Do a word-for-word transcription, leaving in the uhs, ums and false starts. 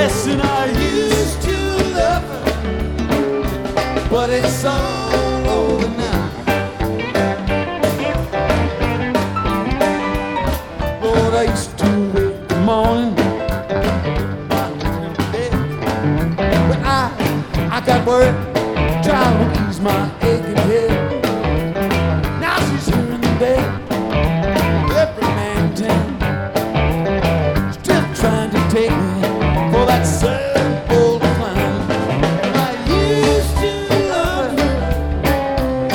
Yes, and I used to love her, but it's all over now. Lord, I used to wake in the morning, but I, I got work, trying to ease my